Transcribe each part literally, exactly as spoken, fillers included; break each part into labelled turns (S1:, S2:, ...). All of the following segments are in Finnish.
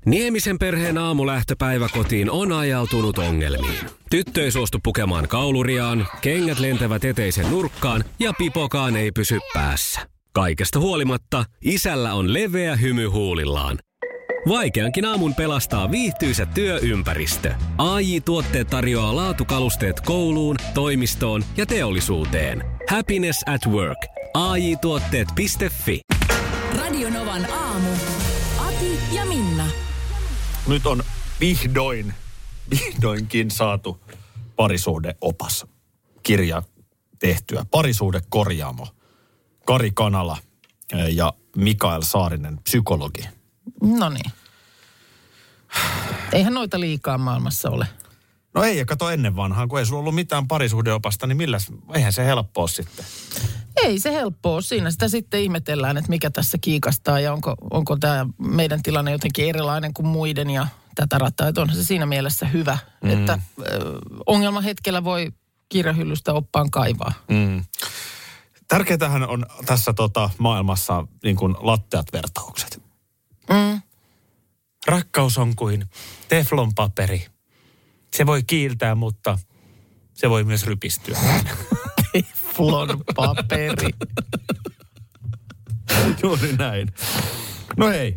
S1: Niemisen perheen aamulähtöpäivä kotiin on ajautunut ongelmiin. Tyttö ei suostu pukemaan kauluriaan, kengät lentävät eteisen nurkkaan ja pipokaan ei pysy päässä. Kaikesta huolimatta, isällä on leveä hymy huulillaan. Vaikeankin aamun pelastaa viihtyisä työympäristö. A J-tuotteet tarjoaa laatukalusteet kouluun, toimistoon ja teollisuuteen. Happiness at work. A J tuotteet piste fi.
S2: Radio Novan aamu. Ati ja Minna.
S3: Nyt on vihdoin, vihdoinkin saatu parisuhdeopas kirja tehtyä. Parisuhdekorjaamo. Kari Kanala ja Mikael Saarinen, psykologi.
S4: No niin. Eihän noita liikaa maailmassa ole.
S3: No ei, ja kato ennen vanhaan, kun ei sulla ollut mitään parisuhdeopasta, niin milläs, eihän se helppoa sitten.
S4: Ei se helppoa. Siinä sitä sitten ihmetellään, että mikä tässä kiikastaa ja onko, onko tämä meidän tilanne jotenkin erilainen kuin muiden ja tätä rataa. Että onhan se siinä mielessä hyvä, mm. että ö, ongelmahetkellä voi kirjahyllystä oppaan kaivaa.
S3: Mm. Tärkeintähän on tässä tota, maailmassa niin kuin latteat vertaukset.
S4: Mm.
S3: Rakkaus on kuin teflonpaperi. Se voi kiiltää, mutta se voi myös rypistyä.
S4: Teflonpaperi.
S3: Juuri näin. No hei.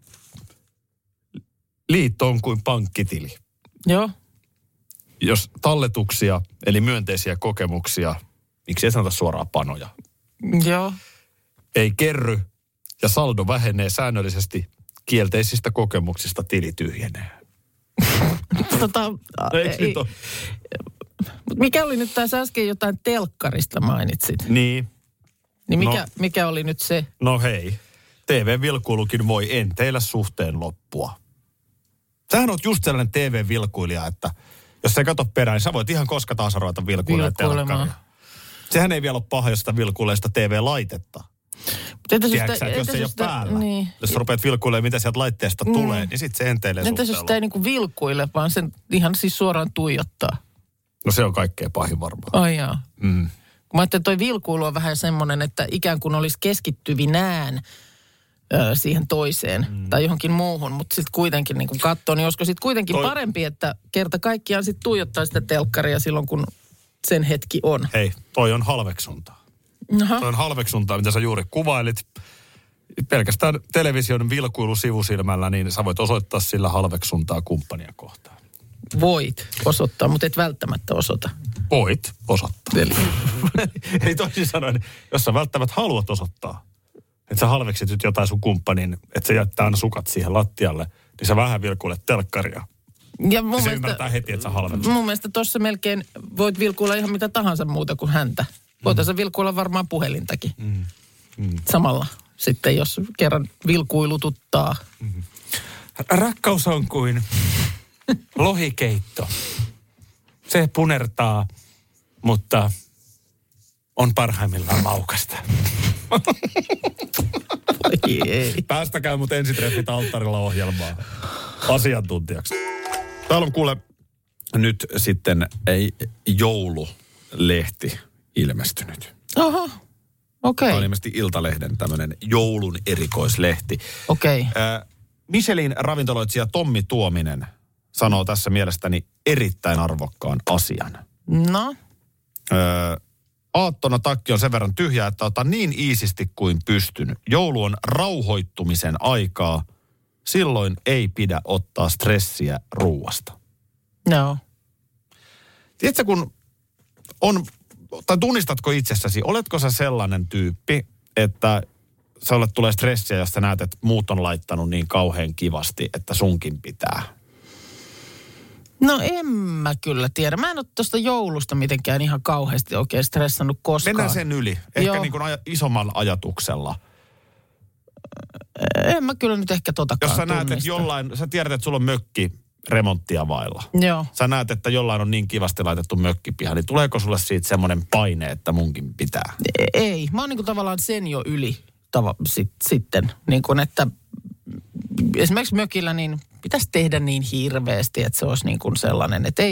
S3: Liitto on kuin pankkitili.
S4: Joo.
S3: Jos talletuksia, eli myönteisiä kokemuksia, miksi ei sanota suoraan panoja,
S4: Joo.
S3: ei kerry ja saldo vähenee säännöllisesti, kielteisistä kokemuksista tili tyhjenee.
S4: tota,
S3: ei,
S4: mikä oli nyt tässä äsken jotain telkkarista mainitsit?
S3: Niin.
S4: Niin mikä,
S3: no,
S4: mikä oli nyt se?
S3: No hei, T V-vilkuilukin voi enteillä suhteen loppua. Sähän oot just sellainen T V-vilkuilija, että jos sä katot perään, niin sä voit ihan koska taas ruveta vilkuilemaan telkkaria. Sehän ei vielä ole paha, jos sitä vilkuilee sitä T V-laitetta. Tiedätkö sä, että jos se ei ole päällä, niin, jos sä rupeat vilkuilemaan, mitä sieltä laitteesta mm. tulee, niin sitten se enteilee suhteen.
S4: Entäs jos sitä ei niinku vilkuile, vaan sen ihan siis suoraan tuijottaa?
S3: No se on kaikkein pahin varmaan.
S4: Ai jaa. Mm. Kun mä ajattelin, että toi vilkuilu on vähän semmoinen, että ikään kuin olisi keskittyvinään ö, siihen toiseen mm. tai johonkin muuhun, mutta sitten kuitenkin niin kun katsoo, niin olisiko sitten kuitenkin toi parempi, että kerta kaikkiaan sitten tuijottaa sitä telkkaria silloin, kun sen hetki on.
S3: Hei, toi on halveksuntaa. Aha. Toi on halveksuntaa, mitä sä juuri kuvailit. Pelkästään television vilkuilu sivusilmällä, niin sä voit osoittaa sillä halveksuntaa kumppania kohtaan.
S4: Voit osoittaa, mutta et välttämättä osoita.
S3: Voit osoittaa. Eli, Eli toisin sanoen, jos sä välttämättä haluat osoittaa, että sä halveksit nyt jotain sun kumppanin, että se jättää aina sukat siihen lattialle, niin sä vähän vilkuilet telkkaria. Ja mun se ymmärtää heti, että sä halveksit.
S4: Mun mielestä tossa melkein voit vilkuilla ihan mitä tahansa muuta kuin häntä. Voitaisiin mm. vilkuilla varmaan puhelintakin. Mm. Mm. Samalla sitten, jos kerran vilkuilututtaa.
S3: Mm. Rakkaus on kuin lohikeitto. Se punertaa, mutta on parhaimmillaan maukasta.
S4: Ei.
S3: Päästäkää mut ensitreffit alttarilla ohjelmaa asiantuntijaksi. Täällä on kuule nyt sitten ei, joululehti ilmestynyt.
S4: Oho, okei. Okay.
S3: Tämä on ilmeisesti Iltalehden tämmöinen joulun erikoislehti.
S4: Okei. Okay.
S3: Äh, Michelin ravintoloitsija Tommi Tuominen sanoo tässä mielestäni erittäin arvokkaan asian.
S4: No?
S3: Äh, aattona takki on sen verran tyhjä, että ota niin iisisti kuin pystyn. Joulu on rauhoittumisen aikaa. Silloin ei pidä ottaa stressiä ruuasta.
S4: No.
S3: Tiedätkö, kun on, tai tunnistatko itsessäsi, oletko sä sellainen tyyppi, että sulle tulee stressiä, jos sä näet, että muut on laittanut niin kauhean kivasti, että sunkin pitää?
S4: No en mä kyllä tiedä. Mä en ole tuosta joulusta mitenkään ihan kauheasti oikein stressannut koskaan.
S3: Mennään sen yli. Ehkä niin kuin aj- isommalla ajatuksella.
S4: En mä kyllä nyt ehkä totakaan
S3: Jos sä näet,
S4: tunnista.
S3: että jollain, sä tiedät, että sulla on mökki remonttia vailla.
S4: Joo.
S3: Sä näet, että jollain on niin kivasti laitettu mökkipiha, niin tuleeko sulle siitä semmoinen paine, että munkin pitää?
S4: Ei. Mä oon niin kuin tavallaan sen jo yli tava, sit, sitten. Niin kuin, että esimerkiksi mökillä niin pitäisi tehdä niin hirveästi, että se olisi niin kuin sellainen, että ei,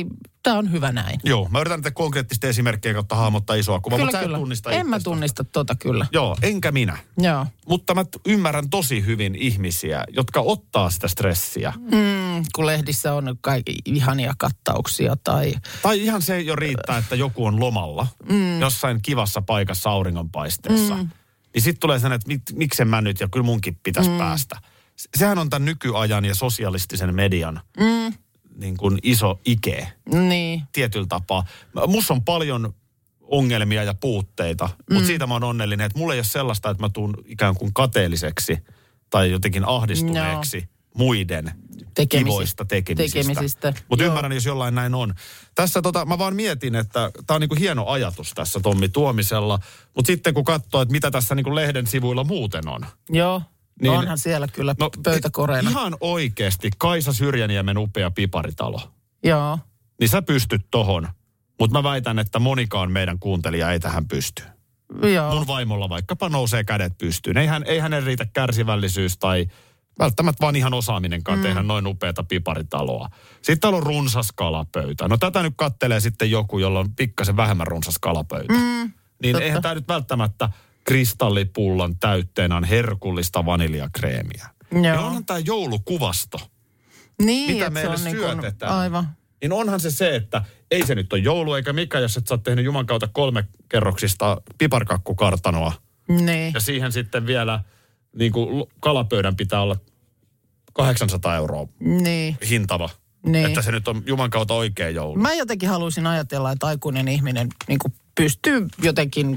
S4: tämä on hyvä näin.
S3: Joo, mä yritän näitä konkreettista esimerkkejä kautta hahmottaa isoa kuvaa,
S4: Kyllä,
S3: mutta sä
S4: kyllä.
S3: et tunnista
S4: En mä
S3: itsestä.
S4: tunnista tota kyllä.
S3: Joo, enkä minä.
S4: Joo.
S3: Mutta mä t- ymmärrän tosi hyvin ihmisiä, jotka ottaa sitä stressiä.
S4: Mm, kun lehdissä on kaikki ihania kattauksia tai...
S3: Tai ihan se jo riittää, että joku on lomalla mm. jossain kivassa paikassa auringonpaisteessa. Mm. Niin sitten tulee sen, että mit, miksen mä nyt ja kyllä munkin pitäisi mm. päästä. Sehän on tämän nykyajan ja sosialistisen median mm. niin kuin iso ike.
S4: Niin.
S3: Tietyllä tapaa. Musta on paljon ongelmia ja puutteita, mm. mutta siitä mä oon onnellinen, että mulla ei ole sellaista, että mä tuun ikään kuin kateelliseksi tai jotenkin ahdistuneeksi no. muiden
S4: Tekemisi.
S3: kivoista tekemisistä.
S4: tekemisistä.
S3: Mutta ymmärrän, jos jollain näin on. Tässä tota, mä vaan mietin, että tää on niinku hieno ajatus tässä Tommi Tuomisella, mutta sitten kun katsoo, että mitä tässä niinku lehden sivuilla muuten on.
S4: Joo,
S3: niin,
S4: no onhan siellä kyllä
S3: no,
S4: pöytäkoreena.
S3: Ihan oikeasti Kaisa Syrjäniemen upea piparitalo.
S4: Joo.
S3: Niin sä pystyt tohon, mutta mä väitän, että monikaan meidän kuuntelija ei tähän pysty.
S4: Joo.
S3: Mun vaimolla vaikkapa nousee kädet pystyyn. Eihän, ei hänen riitä kärsivällisyys tai välttämättä vaan ihan osaaminenkaan mm. tehdä noin upeata piparitaloa. Sitten täällä on runsas kalapöytä. No tätä nyt kattelee sitten joku, jolla on pikkasen vähemmän runsas kalapöytä. Mm, niin totta. Eihän tämä nyt välttämättä kristallipullon täytteenä on herkullista vaniljakreemiä. Ja onhan tämä joulukuvasto,
S4: niin,
S3: mitä meille
S4: se on
S3: syötetään.
S4: Niin kuin, aivan.
S3: Niin onhan se se, että ei se nyt ole joulu eikä mikä, jos et sä oot tehnyt Juman kautta kolme kerroksista piparkakkukartanoa.
S4: Niin.
S3: Ja siihen sitten vielä niin kuin kalapöydän pitää olla kahdeksansataa euroa
S4: niin.
S3: hintava. Niin. Että se nyt on Juman kautta oikea joulu.
S4: Mä jotenkin haluaisin ajatella, että aikuinen ihminen niin kuin pystyy jotenkin...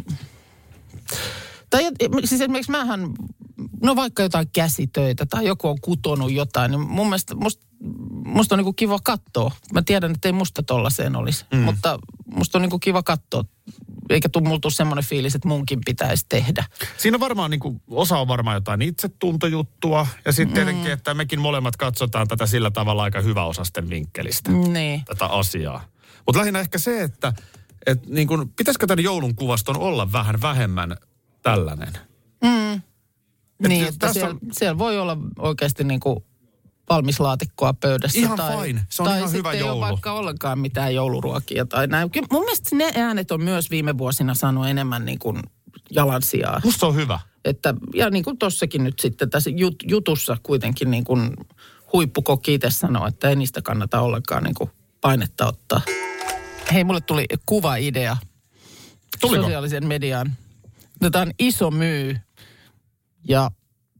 S4: Tai siis esimerkiksi mähän, no vaikka jotain käsitöitä tai joku on kutonut jotain, niin mun mielestä musta, musta on niin kuin kiva katsoa. Mä tiedän, että ei musta tollaiseen olisi, mm. mutta musta on niin kuin kiva katsoa. Eikä tule mulla semmoinen fiilis, että munkin pitäisi tehdä.
S3: Siinä on varmaan, niin kuin, osa on varmaan jotain itsetuntojuttua. Ja sitten tietenkin, mm. että mekin molemmat katsotaan tätä sillä tavalla aika hyväosasten vinkkelistä.
S4: Niin.
S3: Tätä asiaa. Mutta lähinnä ehkä se, että et, niin kuin, pitäisikö tämän joulun kuvaston olla vähän vähemmän tällainen.
S4: Mm. Et niin, että
S3: tässä
S4: siellä,
S3: on...
S4: siellä voi olla oikeasti niin kuin valmis laatikkoa pöydässä.
S3: Ihan
S4: tai,
S3: fine. Se on
S4: tai
S3: ihan hyvä
S4: joulu. Tai sitten ei ole vaikka ollenkaan mitään jouluruokia tai näin. Kyllä mun mielestä ne äänet on myös viime vuosina saanut enemmän niin kuin jalansijaa.
S3: Musta se on hyvä.
S4: Että, ja niin kuin tossakin nyt sitten tässä jut, jutussa kuitenkin niin kuin huippukokki itse sanoo, että ei niistä kannata ollenkaan niin kuin painetta ottaa. Hei, mulle tuli kuva-idea.
S3: Tuliko?
S4: Sosiaalisen median. Otetaan iso myy ja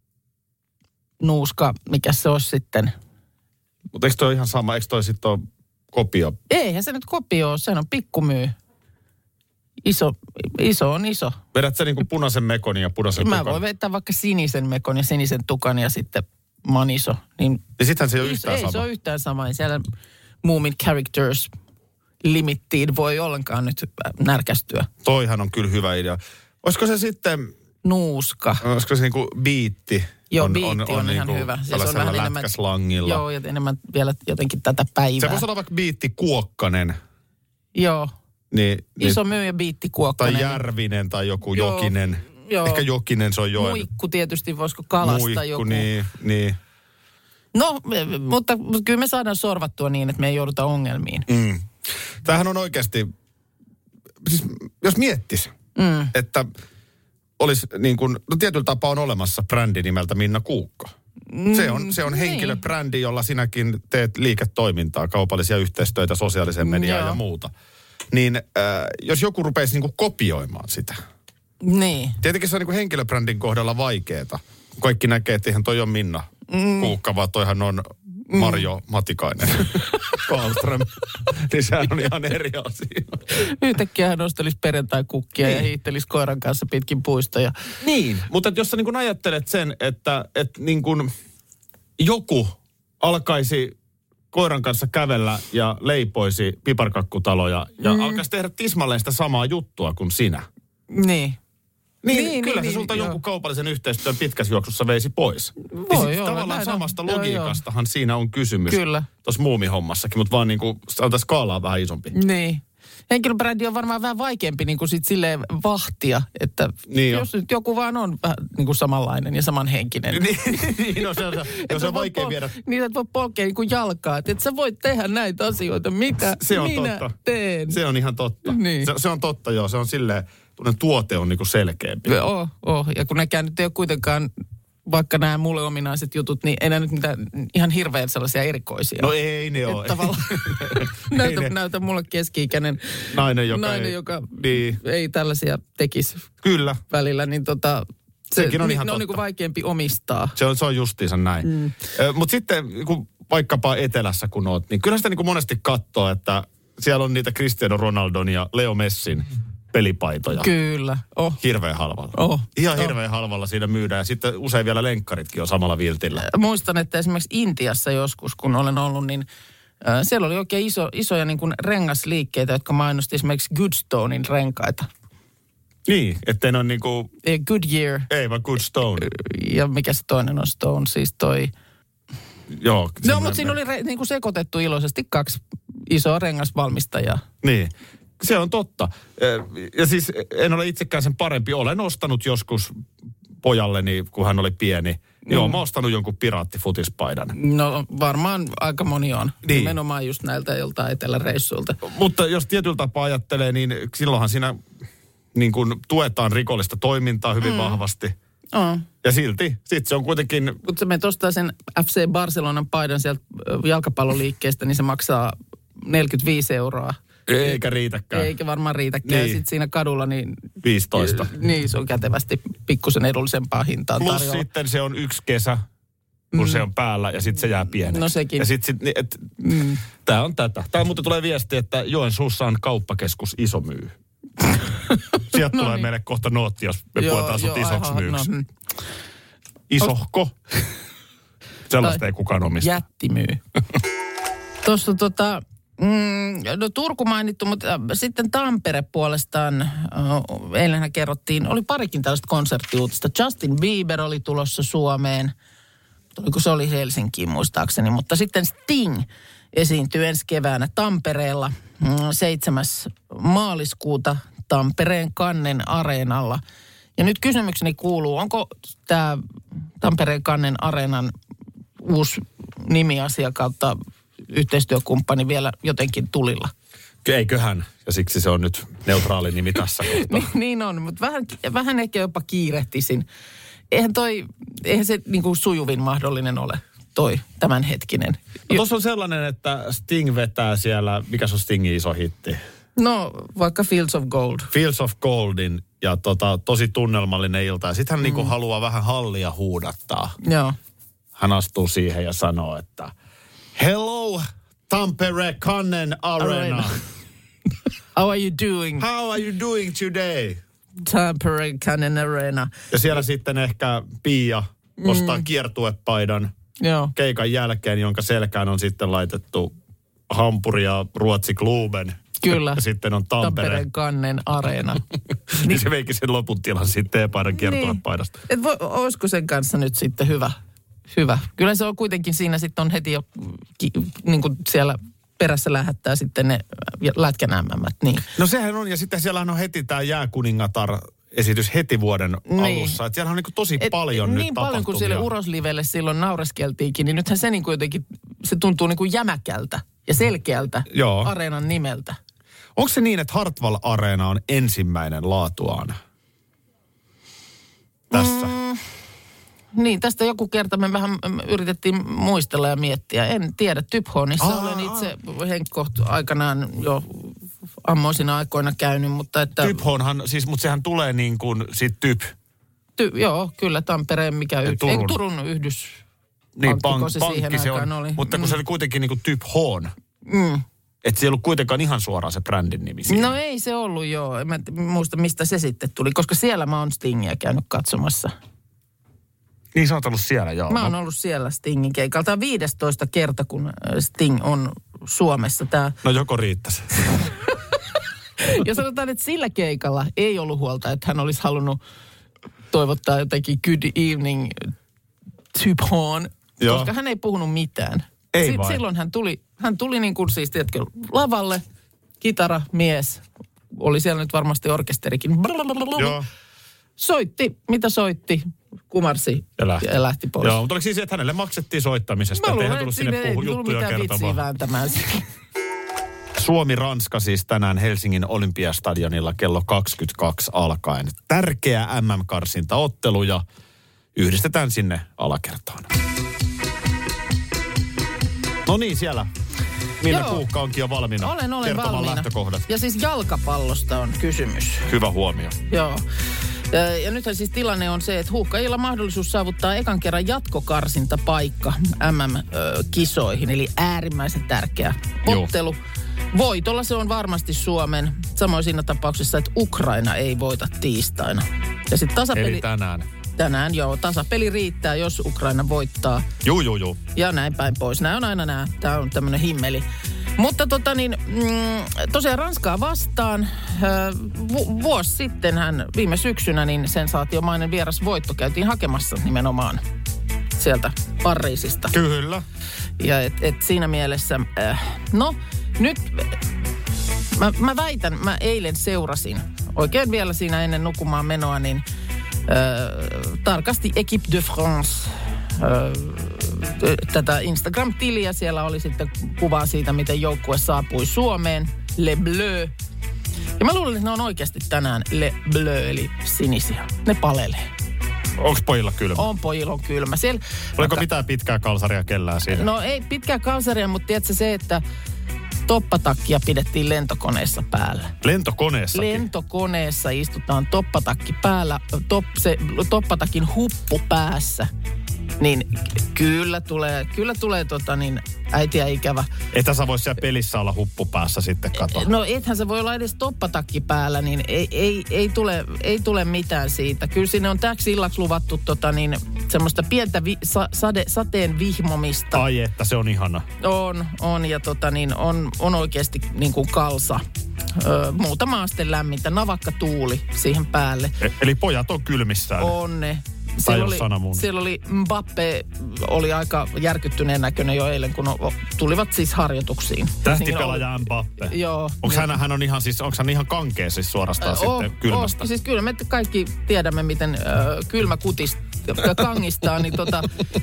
S4: nuuska, mikä se olisi sitten.
S3: Mutta eikö toi ihan sama, eikö toi sitten ole kopio?
S4: Eihän se nyt kopio ole, sehän on pikkumyy. Iso, iso on iso.
S3: Vedät sä niinku punaisen mekon ja punaisen
S4: Mä
S3: tukan?
S4: voin vetää vaikka sinisen mekon ja sinisen tukan ja sitten mä oon iso. Niin
S3: ja sittenhän se ei ole
S4: iso,
S3: yhtään
S4: ei,
S3: sama.
S4: Ei se ole yhtään sama. Ei siellä Moomin Characters Limited voi ollenkaan nyt närkästyä.
S3: Toihan on kyllä hyvä idea. Olisiko se sitten...
S4: Nuuska.
S3: Olisiko se niinku biitti?
S4: Joo,
S3: on,
S4: biitti on, on, on ihan
S3: niinku
S4: hyvä.
S3: Se on vähän lätkäslangilla.
S4: Joo, ja enemmän vielä jotenkin tätä päivää.
S3: Se voisi olla vaikka biitti Kuokkanen.
S4: Joo.
S3: Niin,
S4: Iso
S3: niin,
S4: myy ja biitti Kuokkanen.
S3: Tai Järvinen tai joku
S4: joo,
S3: Jokinen.
S4: Joo.
S3: Ehkä Jokinen se on joen.
S4: Muikku tietysti, voisiko kalasta
S3: Muikku,
S4: joku.
S3: niin, niin.
S4: No, mutta kyllä me saadaan sorvattua niin, että me ei jouduta ongelmiin.
S3: Mm. Tämähän on oikeasti, siis jos miettis, mm. että olisi niin kuin, no tietyllä tapaa on olemassa brändi nimeltä Minna Kuukka. Mm, se on, se on henkilöbrändi, jolla sinäkin teet liiketoimintaa, kaupallisia yhteistyötä, sosiaalisen mediaan ja muuta. Niin äh, jos joku rupeisi niin kuin kopioimaan sitä.
S4: Niin.
S3: Tietenkin se on niin kuin henkilöbrändin kohdalla vaikeeta. Kaikki näkee, että eihän toi ole Minna mm. Kuukka, vaan toihan on Marjo mm. Matikainen. Karlström. Niin sehän on ihan eri asia.
S4: Yhtäkkiä hän nostelisi perjantai-kukkia niin. Ja hiittelisi koiran kanssa pitkin puistoja.
S3: Niin, mutta jos sä niin kuin ajattelet sen, että, että niin kuin joku alkaisi koiran kanssa kävellä ja leipoisi piparkakkutaloja ja mm. alkaisi tehdä tismalleen sitä samaa juttua kuin sinä.
S4: Niin.
S3: Niin,
S4: niin
S3: kyllä
S4: niin,
S3: se sulta
S4: niin,
S3: jonkun kaupallisen yhteistyön pitkässä juoksussa veisi pois.
S4: Voi joo.
S3: Tavallaan samasta
S4: on.
S3: logiikastahan joo, siinä on kysymys.
S4: Kyllä.
S3: Tuossa muumihommassakin, mutta vaan niin kuin, tämä skaala on vähän isompi.
S4: Niin. henkilöbrändi on varmaan vähän vaikeampi niin kuin sit silleen vahtia, että
S3: niin
S4: jos nyt joku vaan on vähän niin kuin samanlainen ja samanhenkinen.
S3: niin, no se on, jos on vaikea
S4: pol-
S3: viedä.
S4: Niin, että voi polkea niin kuin jalkaa, että et sä voit tehdä näitä asioita, mitä
S3: se on
S4: minä
S3: totta.
S4: teen.
S3: Se on ihan totta.
S4: Niin.
S3: Se, se on totta, joo. Se on silleen, tuote on niin kuin selkeämpi.
S4: Joo, oh. Ja kun nekään nyt ei ole kuitenkaan, vaikka nämä mulle ominaiset jutut, niin ei nämä nyt mitään ihan hirveän sellaisia erikoisia.
S3: No ei ne ole.
S4: näytä, ne. näytä mulle keski-ikäinen
S3: nainen, joka,
S4: nainen,
S3: ei,
S4: joka
S3: niin.
S4: ei tällaisia tekisi
S3: Kyllä.
S4: välillä, niin tota, se,
S3: sekin on
S4: niin,
S3: ihan
S4: ne
S3: totta.
S4: on niin kuin vaikeampi omistaa.
S3: Se on, se on justiinsa näin. Mm. Mutta sitten kun vaikkapa etelässä kun oot, niin kyllä sitä niin kuin monesti katsoo, että siellä on niitä Cristiano Ronaldon ja Leo Messin pelipaitoja.
S4: Kyllä, oh.
S3: Hirveän halvalla.
S4: Oh.
S3: Ihan
S4: oh.
S3: hirveän halvalla siinä myydään. Ja sitten usein vielä lenkkaritkin on samalla viltillä.
S4: Muistan, että esimerkiksi Intiassa joskus, kun olen ollut, niin äh, siellä oli oikein iso, isoja niin kuin rengasliikkeitä, jotka mainosti esimerkiksi Goodstonein renkaita.
S3: Niin, ettei ne ole niin kuin...
S4: Goodyear.
S3: Ei, vaan Goodstone.
S4: Ja mikä se toinen on Stone, siis toi...
S3: Joo.
S4: No, mutta siinä oli re, niin kuin sekoitettu iloisesti kaksi isoa rengasvalmistajaa.
S3: Niin. Se on totta. Ja siis en ole itsekään sen parempi. Olen ostanut joskus pojalleni, kun hän oli pieni. Mm. Joo, mä oon ostanut jonkun piraattifutispaidan.
S4: No varmaan aika moni on.
S3: Niin.
S4: Nimenomaan just näiltä joltain eteläreissuilta.
S3: Mutta jos tietyllä tapaa ajattelee, niin silloinhan siinä niin kuin tuetaan rikollista toimintaa hyvin mm. vahvasti.
S4: Oh.
S3: Ja silti, sit se on kuitenkin...
S4: Mutta se menet ostaa sen F C Barcelonan paidan sieltä jalkapalloliikkeestä, niin se maksaa neljäkymmentäviisi euroa.
S3: Eikä riitäkään.
S4: Eikä varmaan riitäkään. Niin. Ja sitten siinä kadulla niin...
S3: viisitoista.
S4: Niin, se on kätevästi pikkusen edullisempaa hintaan
S3: Plus
S4: tarjolla.
S3: sitten se on yksi kesä, kun mm. se on päällä ja sitten se jää pieneksi.
S4: No sekin.
S3: Ja sit, sit, et, mm. Tää on tätä. Tää muuten tulee viesti, että Joensuussa on kauppakeskus Iso Myy. Sieltä no tulee niin. meille kohta nootti, jos me joo, puhutaan sut isoksi myyksi. No. Isohko? Sellaista ei kukaan omista.
S4: Jättimyy. Tuossa tota... Mm, no Turku mainittu, mutta äh, sitten Tampere puolestaan, äh, eilenhän kerrottiin, oli parikin tällaista konserttiuutista. Justin Bieber oli tulossa Suomeen, oliko se oli Helsinkiin muistaakseni, mutta sitten Sting esiintyy ensi keväänä Tampereella mm, seitsemäs maaliskuuta Tampereen Kannen areenalla. Ja nyt kysymykseni kuuluu, onko tämä Tampereen Kannen areenan uusi nimiasia kautta yhteistyökumppani vielä jotenkin tulilla?
S3: Eiköhän, ja siksi se on nyt neutraali nimi tässä kohtaa.
S4: niin, niin on, mutta vähän, vähän ehkä jopa kiirehtisin. Eihän toi, eihän se niin kuin sujuvin mahdollinen ole toi tämänhetkinen.
S3: No tuossa on sellainen, että Sting vetää siellä, mikä se on Stingin iso hitti?
S4: No vaikka Fields of Gold.
S3: Fields of Goldin, ja tota, tosi tunnelmallinen ilta. Ja sitten hän mm. niinku haluaa vähän hallia huudattaa.
S4: Joo.
S3: Hän astuu siihen ja sanoo, että hello, Tampere Kannen Arena. Arena.
S4: How are you doing?
S3: How are you doing today?
S4: Tampere Kannen Arena.
S3: Ja siellä sitten ehkä Pia ostaa mm. kiertuepaidan
S4: Joo.
S3: keikan jälkeen, jonka selkään on sitten laitettu Hampuri ja Ruotsi Kluben.
S4: Kyllä.
S3: Ja sitten on Tampere.
S4: Tampereen Kannen Areena.
S3: niin, niin se veikin sen lopun tilan sitten E-paidan kiertuepaidasta.
S4: Niin. Vo, olisiko sen kanssa nyt sitten hyvä? Hyvä. Kyllä se on kuitenkin siinä sitten on heti jo ki, niin kuin siellä perässä lähettää sitten ne lätkänämmämät. Niin.
S3: No sehän on, ja sitten siellä on heti tämä Jääkuningatar esitys heti vuoden niin. alussa. Että siellä on niin kuin tosi Et, paljon
S4: niin
S3: nyt
S4: Niin
S3: tapahtumia.
S4: paljon kuin siellä Uroslivelle silloin naureskeltiinkin, niin nythän se niin kuin jotenkin, se tuntuu niin kuin jämäkältä ja selkeältä
S3: Joo.
S4: areenan nimeltä.
S3: Onko se niin, että Hartwall Areena on ensimmäinen laatuaan tässä? Mm.
S4: Niin, tästä joku kerta me vähän yritettiin muistella ja miettiä. En tiedä, Typhonissa Aa, olen itse henkkoht aikanaan jo ammoisina aikoina käynyt, mutta että...
S3: Typhonhan, siis, mutta sehän tulee niin kuin sit Typ.
S4: Ty, joo, kyllä Tampereen, mikä... Y-
S3: Turun.
S4: Ei, Turun yhdys.
S3: Niin, pank,
S4: se
S3: pankki
S4: siihen
S3: se on,
S4: oli.
S3: mutta kun
S4: mm.
S3: se oli kuitenkin niin kuin Typhon.
S4: Mm.
S3: Että se ei ollut kuitenkaan ihan suoraan se brändin nimi siinä.
S4: No ei se ollut, joo. En mä muista, mistä se sitten tuli, koska siellä mä oon Stingiä käynyt katsomassa.
S3: Niin sä oot ollut siellä, joo.
S4: Mä oon ollut siellä Stingin keikalla. Tämä on viidestoista kerta, kun Sting on Suomessa. Tää...
S3: No joko riittäisi.
S4: Ja sanotaan, että sillä keikalla ei ollut huolta, että hän olisi halunnut toivottaa jotenkin good evening Typhon, koska hän ei puhunut mitään.
S3: Ei
S4: S-
S3: vai?
S4: Silloin hän tuli, hän tuli niin kuin siis, tiedätkö, lavalle kitara, mies. Oli siellä nyt varmasti orkesterikin.
S3: Joo.
S4: Soitti, mitä soitti, kumarsi
S3: ja lähti,
S4: ja lähti pois.
S3: Joo, mutta oliko siis, että hänelle maksettiin soittamisesta?
S4: Mä luulen,
S3: eihän tullut sinne puhu, juttuja
S4: kertomaan. Ei tullut mitään vitsiä vääntämään.
S3: Suomi-Ranska siis tänään Helsingin Olympiastadionilla kello kaksikymmentäkaksi alkaen. Tärkeä M M-karsintaottelu ja yhdistetään sinne alakertaan. No niin, siellä Minna
S4: Joo.
S3: Kuukka onkin jo valmiina
S4: olen, olen
S3: kertomaan
S4: valmiina.
S3: lähtökohdat.
S4: Ja siis jalkapallosta on kysymys.
S3: Hyvä huomio.
S4: Joo. Ja, ja nythän siis tilanne on se, että huuhkajilla on mahdollisuus saavuttaa ekan kerran jatkokarsintapaikka M M-kisoihin. Eli äärimmäisen tärkeä ottelu. Voitolla se on varmasti Suomen. Samoin siinä tapauksessa, että Ukraina ei voita tiistaina. Ja sitten tasapeli...
S3: Eli tänään.
S4: Tänään, joo. Tasapeli riittää, jos Ukraina voittaa.
S3: Juu, juu, juu. Ja
S4: näin päin pois. Nämä on aina nämä. Tämä on tämmöinen himmeli. Mutta tota niin, mm, tosiaan Ranskaa vastaan. Vu- vuosi sitten hän viime syksynä niin sensaatiomainen vieras voitto käytiin hakemassa nimenomaan sieltä Pariisista.
S3: Kyllä.
S4: Ja et, et siinä mielessä, äh, no nyt mä, mä väitän, mä eilen seurasin oikein vielä siinä ennen nukumaan menoa, niin äh, tarkasti Equipe de France äh, tätä Instagram-tiliä. Siellä oli sitten kuvaa siitä, miten joukkue saapui Suomeen. Le Bleu. Ja mä luulen, että ne on oikeasti tänään Le Bleu, eli sinisiä. Ne palelee.
S3: Onko pojilla kylmä?
S4: On, pojilla on kylmä. Siellä,
S3: Oliko vaikka, mitään pitkää kalsaria kellään siinä?
S4: No ei pitkää kalsaria, mutta tiedätkö se, että toppatakkia pidettiin lentokoneessa päällä.
S3: Lentokoneessakin?
S4: Lentokoneessa istutaan toppatakki päällä, top, se toppatakin huppu päässä. Niin kyllä tulee, kyllä tulee tota niin äitiä ikävä.
S3: Että sä vois siellä pelissä olla huppu päässä sitten kato.
S4: No ethän se voi olla edes toppatakki päällä, niin ei, ei, ei, tule, ei tule mitään siitä. Kyllä sinne on täksi illaksi luvattu tota niin semmoista pientä vi, sa, sade, sateen vihmomista.
S3: Ai että se on ihana.
S4: On, on ja tota niin on, on oikeasti niin kuin kalsa. Ö, muutama aste lämmintä, navakka tuuli siihen päälle.
S3: E- eli pojat on kylmissään.
S4: On ne.
S3: Tai
S4: Siellä oli, siellä oli Mbappe, oli aika järkyttyneen näköinen jo eilen, kun o, tulivat siis harjoituksiin.
S3: Tähtipelaaja Mbappe.
S4: Joo.
S3: Onko hän, hän on ihan siis, onko hän ihan kankea siis suorastaan äh, sitten oh, kylmästä?
S4: Oh, siis kyllä me kaikki tiedämme, miten äh, kylmä kutista kangistaa, niin tota...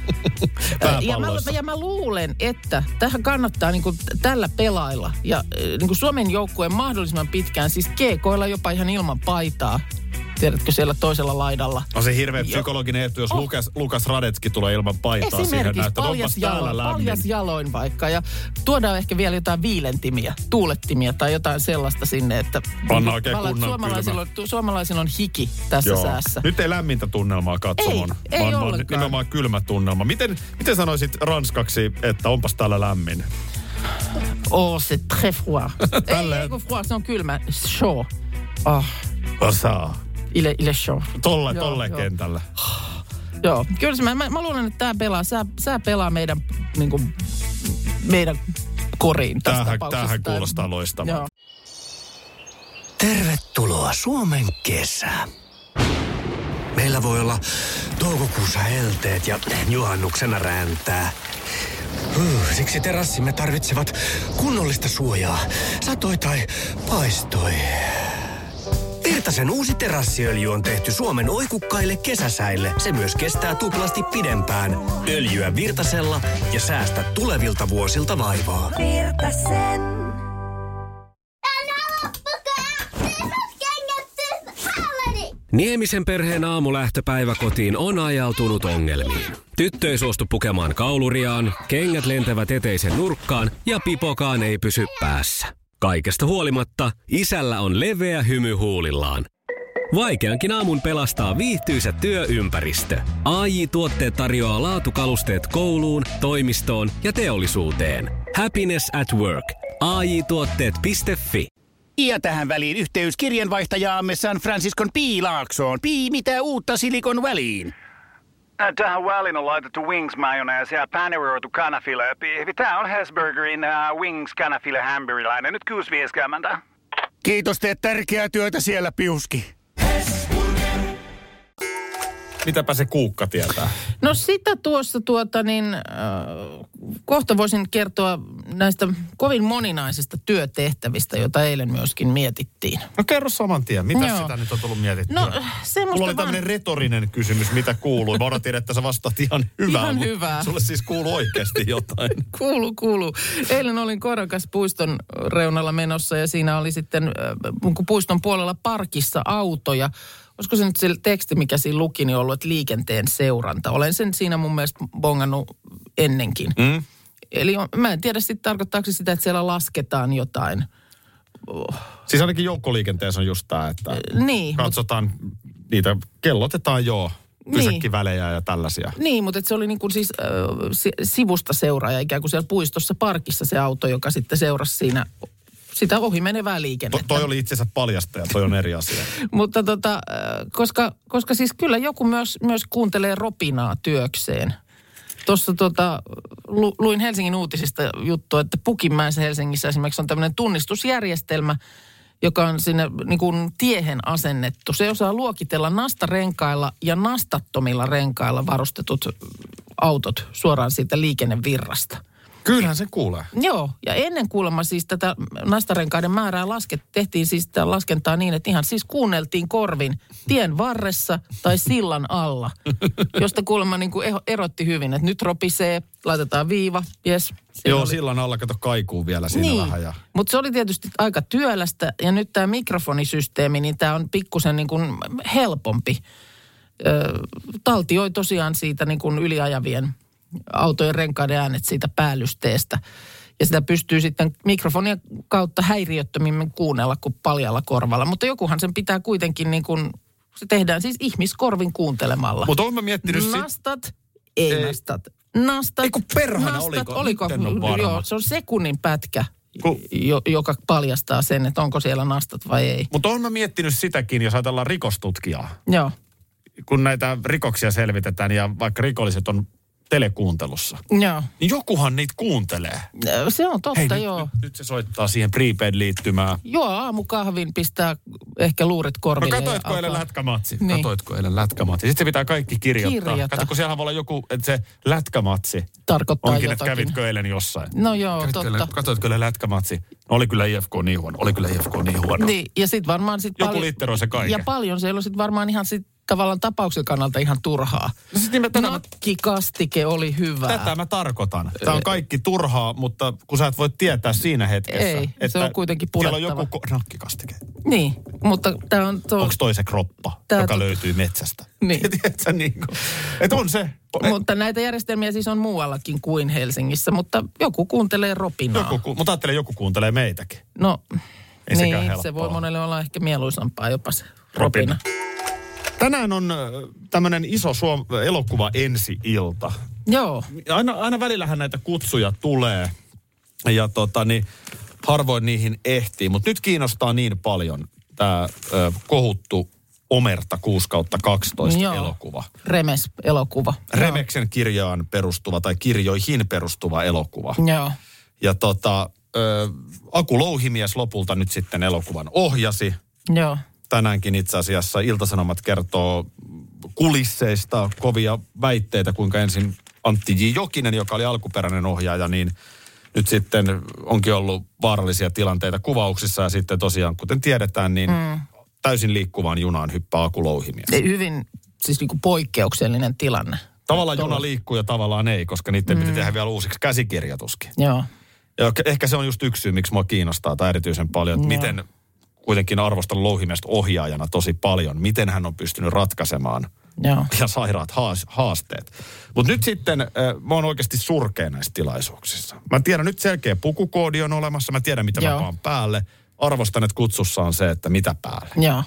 S4: äh, ja, mä, ja mä luulen, että tähän kannattaa niin kuin tällä pelailla ja äh, niin kuin Suomen joukkueen mahdollisimman pitkään, siis keekoilla jopa ihan ilman paitaa. Tiedätkö siellä toisella laidalla?
S3: On se hirveä psykologinen etu, jos oh. Lukas, Lukas Radetski tulee ilman paitaa siihen. Esimerkiksi
S4: paljas jaloin, paljas jaloin vaikka. Ja tuodaan ehkä vielä jotain viilentimiä, tuulettimia tai jotain sellaista sinne, että...
S3: Panna oikein kunnon
S4: suomalaisilla, on, suomalaisilla on hiki tässä Joo. säässä.
S3: Nyt ei lämmintä tunnelmaa katsomaan,
S4: ei, ei
S3: vaan, vaan nimenomaan kylmä tunnelma. Miten, miten sanoisit ranskaksi, että onpas täällä lämmin?
S4: Oh, c'est très froid. ei, ei kun froid, se on kylmä. Chaud. Oh.
S3: Osaa.
S4: Il est, il est chaud.
S3: Tolle, tolle joo. kentällä.
S4: Joo, kyllä mä, mä luulen, että tää pelaa, sä, sä pelaa meidän, niin kuin, meidän koriin tässä
S3: tämähän,
S4: tapauksessa.
S3: Tämähän kuulostaa loistavaa.
S5: Tervetuloa Suomen kesään. Meillä voi olla toukokuussa helteet ja juhannuksena räntää. Siksi terassimme tarvitsevat kunnollista suojaa, satoi tai paistoi. Virtasen uusi terassiöljy on tehty Suomen oikukkaille kesäsäille. Se myös kestää tuplasti pidempään. Öljyä Virtasella ja säästä tulevilta vuosilta vaivaa.
S6: Virtasen.
S1: Niemisen perheen aamulähtöpäivä kotiin on ajautunut ongelmiin. Tyttö ei suostu pukemaan kauluriaan, kengät lentävät eteisen nurkkaan ja pipokaan ei pysy päässä. Kaikesta huolimatta, isällä on leveä hymy huulillaan. Vaikeankin aamun pelastaa viihtyisä työympäristö. A J-tuotteet tarjoaa laatukalusteet kouluun, toimistoon ja teollisuuteen. Happiness at work. A J tuotteet piste fi.
S7: Ja tähän väliin yhteys kirjanvaihtajaamme San Franciscon Piilaaksoon. Pii, mitä uutta Silikon väliin?
S8: Tähän väliin on laitettu wings mayonnaise ja paneroitu kanafila. Tämä on Hesburgerin uh, wings kanafila hamburilainen. Nyt kuusi viisikymmentä.
S7: Kiitos, teet tärkeää työtä siellä, Piuski.
S3: Mitäpä se Kuukka tietää?
S4: No sitä tuossa tuota niin, äh, kohta voisin kertoa näistä kovin moninaisista työtehtävistä, joita eilen myöskin mietittiin.
S3: No kerro saman tien. Mitä
S4: Joo.
S3: sitä nyt on tullut mietittyä?
S4: No semmoista
S3: Mulla oli
S4: vaan...
S3: tämmöinen retorinen kysymys, mitä kuuluu. Mä odotin, että sä vastaat ihan hyvää.
S4: Ihan hyvää.
S3: Sulle siis kuuluu oikeasti jotain.
S4: Kuuluu, kuuluu. Eilen olin Koirakas puiston reunalla menossa ja siinä oli sitten äh, puiston puolella parkissa autoja. Olisiko se nyt se teksti, mikä siinä luki, niin ollut, että liikenteen seuranta. Olen sen siinä mun mielestä bongannut ennenkin. Mm. Eli on, mä en tiedä sitten tarkoittaako sitä, että siellä lasketaan jotain. Oh.
S3: Siis ainakin joukkoliikenteessä on just tämä, että
S4: niin,
S3: katsotaan, mut... niitä kellotetaan joo, pysäkkivälejä ja tällaisia.
S4: Niin, mutta se oli niin kuin siis äh, sivusta seuraaja, ikään kuin siellä puistossa parkissa se auto, joka sitten seurasi siinä sitä ohi menevää liikennettä.
S3: To, toi oli itsensä paljastaja, toi on eri asia.
S4: Mutta tota, koska, koska siis kyllä joku myös, myös kuuntelee ropinaa työkseen. Tuossa tota, lu, luin Helsingin uutisista juttua, että Pukinmäessä Helsingissä esimerkiksi on tämmöinen tunnistusjärjestelmä, joka on sinne niin kuin tiehen asennettu. Se osaa luokitella nastarenkailla ja nastattomilla renkailla varustetut autot suoraan siitä liikennevirrasta.
S3: Kyllähän se kuulee.
S4: Joo, ja ennen kuulemma siis tätä nastarenkaiden määrää lasket, tehtiin siis sitä laskentaa niin, että ihan siis kuunneltiin korvin tien varressa tai sillan alla, josta kuulemma niin kuin erotti hyvin, että nyt ropisee, laitetaan viiva, jes.
S3: Joo,
S4: oli...
S3: sillan alla kato kaikuu vielä siinä
S4: niin,
S3: vähän. Ja...
S4: mutta se oli tietysti aika työlästä ja nyt tämä mikrofonisysteemi, niin tämä on pikkusen niin kuin helpompi. Ö, taltioi tosiaan siitä niin kuin yliajavien autojen renkaiden äänet siitä päällysteestä. Ja sitä pystyy sitten mikrofonia kautta häiriöttömimmin kuunnella kuin paljalla korvalla. Mutta jokuhan sen pitää kuitenkin niin kuin, se tehdään siis ihmiskorvin kuuntelemalla.
S3: Mutta olen mä miettinyt
S4: Nastat, sit... ei, ei nastat. Nastat,
S3: ei kun perhana
S4: nastat,
S3: oliko?
S4: oliko? Joo, se on sekunnin pätkä,
S3: kun...
S4: jo, joka paljastaa sen, että onko siellä nastat vai ei.
S3: Mutta olen mä miettinyt sitäkin, jos ajatellaan rikostutkijaa.
S4: Joo.
S3: Kun näitä rikoksia selvitetään ja vaikka rikolliset on telekuuntelussa.
S4: Joo.
S3: Niin jokuhan niitä kuuntelee.
S4: Se on totta,
S3: Hei,
S4: joo.
S3: Nyt, nyt se soittaa siihen prepaid-liittymään.
S4: Joo, aamukahvin pistää ehkä luurit korville.
S3: No katoitko eilen
S4: alkaa...
S3: lätkämatsi?
S4: Niin.
S3: Katoitko eilen lätkämatsi? Sitten se pitää kaikki kirjoittaa.
S4: Kirjata.
S3: Kato, kun siellä voi olla joku, että se lätkämatsi
S4: tarkoittaa
S3: onkin,
S4: jotakin.
S3: että kävitkö eilen jossain.
S4: No joo,
S3: kävitkö
S4: totta.
S3: Eilen, katoitko eilen lätkämatsi? No oli kyllä I F K niin huono. Oli kyllä I F K niin huono.
S4: Niin, ja sitten varmaan... Sit
S3: joku
S4: paljon,
S3: litteroi se kaiken.
S4: Ja paljon siellä on sitten varmaan ihan sit tavallaan tapauksen kannalta ihan turhaa.
S3: No sit niin
S4: Nakkikastike oli hyvä.
S3: Tätä mä tarkoitan. Tämä on kaikki turhaa, mutta kun sä et voi tietää siinä hetkessä.
S4: Ei,
S3: että
S4: se on kuitenkin purettava.
S3: siellä on joku ko- nakkikastike.
S4: Niin, mutta tämä on... Tuo...
S3: Onko toi se kroppa, tää joka to... löytyy metsästä?
S4: Niin.
S3: Tiedätkö, niin kuin, että on se.
S4: Mutta näitä järjestelmiä siis on muuallakin kuin Helsingissä, mutta joku kuuntelee ropinaa.
S3: Joku, mutta ajattelee, joku kuuntelee meitäkin.
S4: No,
S3: ei
S4: niin, se voi monelle olla ehkä mieluisampaa jopa se ropina. ropina.
S3: Tänään on tämmöinen iso suom- elokuva ensi-ilta.
S4: Joo.
S3: Aina, aina välillähän näitä kutsuja tulee ja tota niin, harvoin niihin ehtii. Mutta nyt kiinnostaa niin paljon tämä kohuttu Omerta kuusi kautta kaksitoista Joo. elokuva.
S4: Remes-elokuva.
S3: Remeksen kirjaan perustuva tai kirjoihin perustuva elokuva.
S4: Joo.
S3: Ja tota, ö, Aku Louhimies lopulta nyt sitten elokuvan ohjasi.
S4: Joo.
S3: Tänäänkin itse asiassa Ilta-Sanomat kertoo kulisseista kovia väitteitä, kuinka ensin Antti J. Jokinen, joka oli alkuperäinen ohjaaja, niin nyt sitten onkin ollut vaarallisia tilanteita kuvauksissa. Ja sitten tosiaan, kuten tiedetään, niin mm. täysin liikkuvaan junaan hyppää Aku Louhimies.
S4: Hyvin siis niin kuin poikkeuksellinen tilanne.
S3: Tavallaan juna liikkuu ja tavallaan ei, koska niiden mm. piti tehdä vielä uusiksi käsikirjoituskin.
S4: Joo.
S3: Ja ehkä se on just yksi syy, miksi mua kiinnostaa tai erityisen paljon, että miten... kuitenkin arvostan Louhimiestä ohjaajana tosi paljon. Miten hän on pystynyt ratkaisemaan
S4: Joo.
S3: ja sairaat haasteet. Mutta nyt sitten äh, mä oon oikeasti surkea näissä tilaisuuksissa. Mä tiedän, nyt selkeä pukukoodi on olemassa. Mä tiedän, mitä Joo. mä paan päälle. Arvostan, että kutsussa on se, että mitä päälle.
S4: Joo.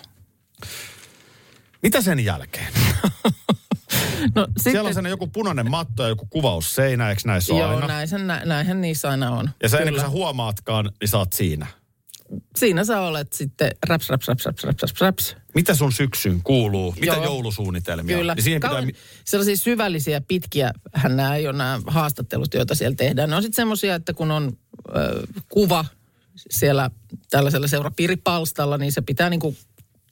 S3: Mitä sen jälkeen?
S4: No, sitten...
S3: Siellä on sellainen joku punainen matto ja joku kuvausseinä, eikö näissä ole
S4: Joo,
S3: aina?
S4: näinhän, näinhän niissä aina on.
S3: Ja sä ennen kuin sä huomaatkaan, niin sä oot siinä.
S4: Siinä sä olet sitten raps, raps, raps, raps, raps, raps, raps.
S3: Mitä sun syksyyn kuuluu? Mitä
S4: Joo.
S3: joulusuunnitelmia?
S4: Kyllä.
S3: Niin siihen
S4: Kauan,
S3: pitää...
S4: Sellaisia syvällisiä, pitkiä, hän nämä ei ole nämä haastattelut, joita siellä tehdään. Ne on sitten semmoisia, että kun on ö, kuva siellä tällaisella seurapiiripalstalla, niin se pitää niinku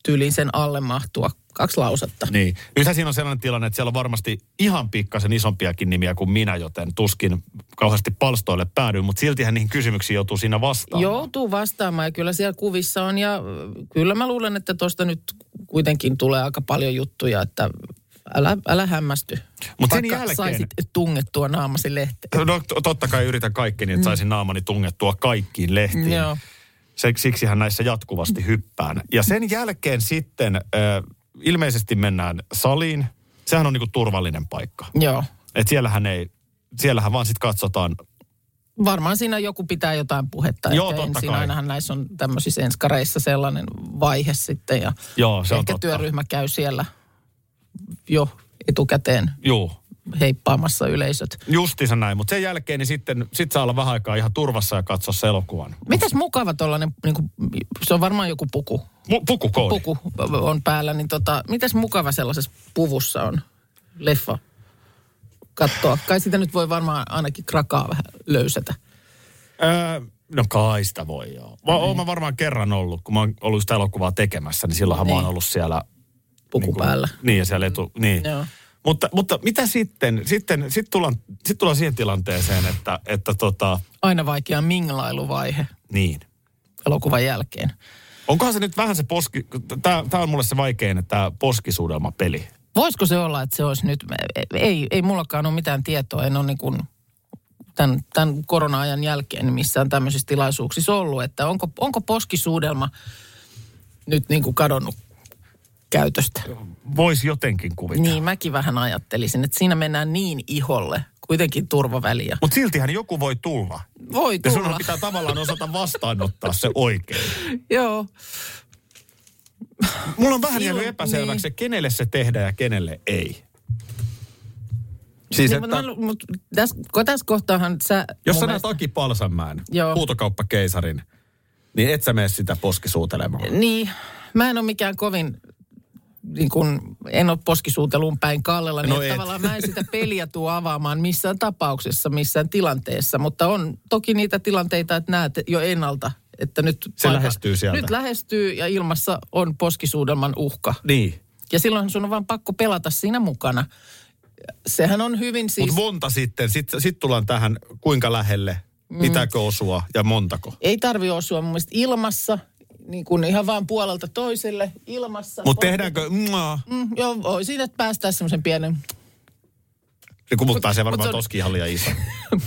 S4: tyyliin sen alle mahtua kaksi lausetta.
S3: Niin. Nythän siinä on sellainen tilanne, että siellä on varmasti ihan pikkasen isompiakin nimiä kuin minä, joten tuskin kauheasti palstoille päädyin, mutta siltihän niihin kysymyksiin joutuu siinä vastaamaan.
S4: Joutuu vastaamaan ja kyllä siellä kuvissa on ja kyllä mä luulen, että tuosta nyt kuitenkin tulee aika paljon juttuja, että älä, älä hämmästy.
S3: Mutta sen
S4: vaikka
S3: jälkeen
S4: saisit tungettua naamasi lehteen.
S3: No totta kai yritän kaikkeni, että saisin naamani tungettua kaikkiin lehtiin.
S4: Joo.
S3: Se, siksihän näissä jatkuvasti hyppään. Ja sen jälkeen sitten äh, ilmeisesti mennään saliin. Sehän on niinku turvallinen paikka.
S4: Joo.
S3: Et siellähän ei, siellähän vaan sitten katsotaan.
S4: Varmaan siinä joku pitää jotain puhetta.
S3: Joo,
S4: että
S3: totta
S4: ensin
S3: kai.
S4: ainahan näissä on tämmöisissä enskareissa sellainen vaihe sitten. Ja
S3: Joo, se on
S4: ehkä
S3: totta.
S4: työryhmä käy siellä jo etukäteen
S3: Joo.
S4: heippaamassa yleisöt.
S3: Justiinsa näin, mutta sen jälkeen niin sitten sit saa olla vähän aikaa ihan turvassa ja katsoa se elokuvan.
S4: Mitäs mukava tollainen, niin kuin, se on varmaan joku puku.
S3: Mu- pukukoodi.
S4: Puku on päällä, niin tota, mitäs mukava sellaisessa puvussa on leffa katsoa? Kai sitä nyt voi varmaan ainakin krakaa vähän löysätä.
S3: Öö, no kai sitä voi joo. Va- oon mä varmaan kerran ollut, kun mä oon ollut sitä elokuvaa tekemässä, niin silloinhan niin. mä oon ollut siellä
S4: Puku
S3: niin kuin,
S4: päällä.
S3: Niin ja siellä etu, niin.
S4: Joo.
S3: Mutta, mutta mitä sitten? Sitten sit tullaan, sit tullaan siihen tilanteeseen, että, että tota,
S4: Aina vaikea minglailuvaihe
S3: niin.
S4: elokuvan jälkeen.
S3: Onkohan se nyt vähän se poski, tää, tää on mulle se vaikein, että tää poskisuudelma-peli.
S4: Voisiko se olla, että se olisi nyt, ei, ei mullakaan ole mitään tietoa, en ole niin kuin tämän, tämän korona-ajan jälkeen missään tämmöisissä tilaisuuksissa ollut, että onko, onko poskisuudelma nyt niin kuin kadonnut käytöstä.
S3: Voisi jotenkin kuvitella.
S4: Niin, mäkin vähän ajattelisin, että siinä mennään niin iholle, kuitenkin turvaväliä.
S3: Mutta siltihän joku voi tulla.
S4: Voi
S3: Ja
S4: tulla.
S3: sun pitää tavallaan osata vastaanottaa se oikein.
S4: Joo.
S3: Mulla on vähän
S4: Joo,
S3: jäänyt epäselväksi,
S4: niin.
S3: kenelle se tehdään ja kenelle ei. Siis
S4: Niin,
S3: että,
S4: mutta, mutta tässä, tässä kohtaahan sä...
S3: jos
S4: mun
S3: sä näet
S4: mielestä-
S3: Aki Palsanmäen,
S4: Joo.
S3: huutokauppakeisarin, niin et sä mene sitä poskisuutelemaan.
S4: Niin, mä en ole mikään kovin, niin kuin, en ole poskisuuteluun päin kallella, niin
S3: No
S4: että
S3: et.
S4: tavallaan mä en sitä peliä tuu avaamaan missään tapauksessa, missään tilanteessa. Mutta on toki niitä tilanteita, että näet jo ennalta, että nyt...
S3: Se lähestyy sieltä.
S4: Nyt lähestyy ja ilmassa on poskisuudelman uhka.
S3: Niin.
S4: Ja silloin sun on vaan pakko pelata siinä mukana. Sehän on hyvin siis...
S3: Mutta monta sitten, sitten sit tullaan tähän, kuinka lähelle, mm. pitääkö osua ja montako.
S4: Ei tarvi osua mun mielestä ilmassa, niin kuin ihan vaan puolelta toiselle ilmassa.
S3: Mutta tehdäänkö, mua,
S4: Mm, joo, voi siinä, että päästään semmoisen pienen...
S3: niin kun mut pääsee
S4: mut
S3: varmaan
S4: se on-
S3: toski ihan liian iso.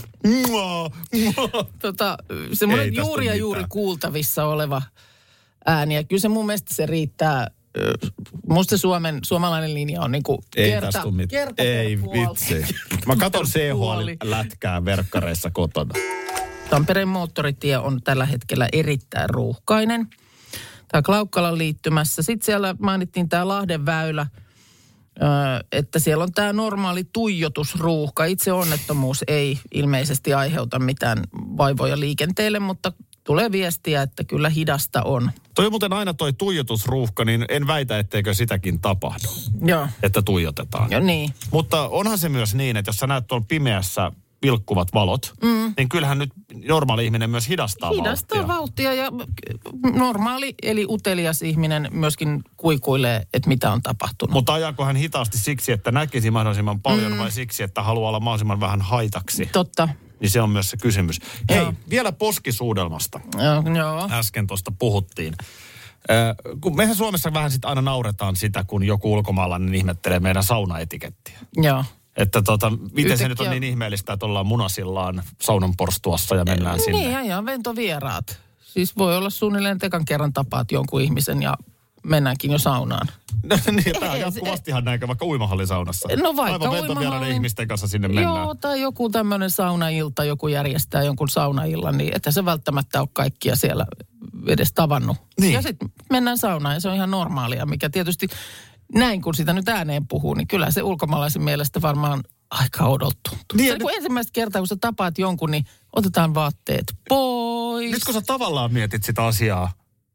S3: Mua, mua.
S4: Tota,
S3: Ei
S4: semmoinen
S3: tästä
S4: juuri ja
S3: ole
S4: juuri
S3: mitään.
S4: kuultavissa oleva ääni. Ja kyllä se mun mielestä se riittää. Ö, Musta se Suomen, suomalainen linja on niinku
S3: Ei
S4: kerta,
S3: tästä ole mitään.
S4: kerta per
S3: Ei
S4: puoli.
S3: vitsi. Mä katon C
S4: puoli.
S3: H L-lätkää verkkareissa kotona.
S4: Tampereen moottoritie on tällä hetkellä erittäin ruuhkainen. Tämä Klaukkalan liittymässä. Sitten siellä mainittiin tämä Lahden väylä, ö, että siellä on tämä normaali tuijotusruuhka. Itse onnettomuus ei ilmeisesti aiheuta mitään vaivoja liikenteelle, mutta tulee viestiä, että kyllä hidasta on.
S3: Toi on muuten aina toi tuijotusruuhka, niin en väitä, etteikö sitäkin tapahdu,
S4: Joo.
S3: että tuijotetaan.
S4: Ja niin.
S3: Mutta onhan se myös niin, että jos sä näet tuolla pimeässä vilkkuvat valot, mm. niin kyllähän nyt normaali ihminen myös hidastaa,
S4: Hidastaa
S3: vauhtia.
S4: vauhtia ja normaali eli utelias ihminen myöskin kuikuilee, että mitä on tapahtunut.
S3: Mutta ajaako hän hitaasti siksi, että näkisi mahdollisimman paljon mm. vai siksi, että haluaa olla mahdollisimman vähän haitaksi?
S4: Totta.
S3: Niin se on myös se kysymys. Hei,
S4: Joo.
S3: vielä poskisuudelmasta.
S4: Joo, joo.
S3: Äsken tuosta puhuttiin. Äh, kun mehän Suomessa vähän sit aina nauretaan sitä, kun joku ulkomaalainen ihmettelee meidän saunaetikettiä.
S4: Joo.
S3: Että tota, miten se
S4: Yhtäkkiä-
S3: nyt on niin ihmeellistä, että ollaan munasillaan saunan porstuassa ja mennään sinne.
S4: Niin, ja, ja ventovieraat. Siis voi olla suunnilleen tekan kerran tapaat jonkun ihmisen ja mennäänkin jo saunaan.
S3: niin, tämä on
S4: Ei,
S3: jatkuvastihan näinkö vaikka uimahallisaunassa.
S4: No vaikka
S3: Aivan ventovieraiden
S4: uimahallin-
S3: ihmisten kanssa sinne mennään.
S4: Joo, tai joku tämmöinen saunailta, joku järjestää jonkun saunaillan, niin että se välttämättä ole kaikkia siellä edes tavannut.
S3: Niin.
S4: Ja sitten mennään saunaan ja se on ihan normaalia, mikä tietysti näin kun sitä nyt ääneen puhuu, niin kyllä se ulkomaalaisen mielestä varmaan aika odottu.
S3: Niin,
S4: Se,
S3: ja
S4: kun ensimmäistä kertaa, kun sä tapaat jonkun, niin otetaan vaatteet pois.
S3: Nyt kun sä tavallaan mietit sitä asiaa,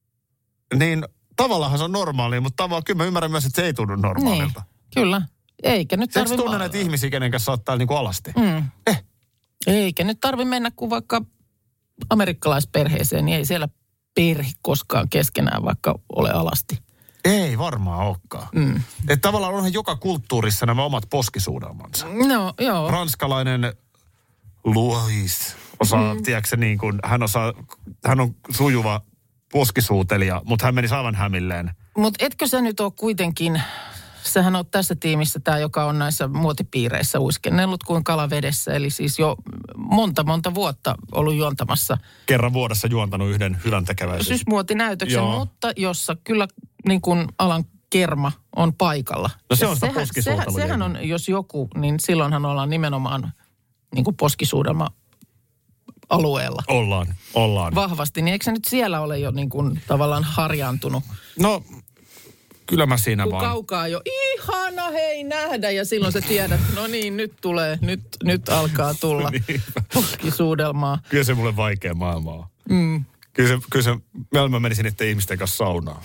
S3: niin tavallaan se on normaalia, mutta tavallaan kyllä mä ymmärrän myös, että se ei tunnu normaalilta.
S4: Niin, kyllä. Eikä nyt
S3: Siksi
S4: tarvi...
S3: tunne näitä ihmisiä, kenen kanssa ottaa niin kuin alasti.
S4: Mm.
S3: Eh.
S4: Eikä nyt tarvi mennä kuin vaikka amerikkalaisperheeseen, niin ei siellä perhe koskaan keskenään vaikka ole alasti.
S3: Ei varmaan olekaan. Mm. Että tavallaan onhan joka kulttuurissa nämä omat poskisuudelmansa.
S4: No, joo.
S3: Ranskalainen Louis osaa, mm. tiedätkö niin kuin, hän osaa, hän on sujuva poskisuutelija, mutta hän meni aivan hämilleen.
S4: Mutta etkö sä nyt ole kuitenkin, sähän oot tässä tiimissä tämä, joka on näissä muotipiireissä uiskennellut kuin kala vedessä. Eli siis jo monta, monta vuotta ollut juontamassa.
S3: Kerran vuodessa juontanut yhden hyvän tekeväisen.
S4: Syysmuotinäytöksen, Joo. mutta jossa kyllä niin kuin alan kerma on paikalla.
S3: No se on sitä
S4: sehän,
S3: poskisuutelua.
S4: Sehän on, jos joku, niin silloinhan ollaan nimenomaan niin kuin poskisuudelma alueella.
S3: Ollaan, ollaan.
S4: Vahvasti, niin eikö se nyt siellä ole jo niin kuin tavallaan harjaantunut?
S3: No, kyllä mä siinä
S4: kun
S3: vaan.
S4: Kaukaa jo, ihana hei nähdä, ja silloin sä tiedät, no niin, nyt tulee, nyt, nyt alkaa tulla poskisuudelmaa.
S3: Kyllä se mulle vaikea maailma on. Mm. Kyllä se, kyllä se, mä menisin niiden ihmisten kanssa saunaan.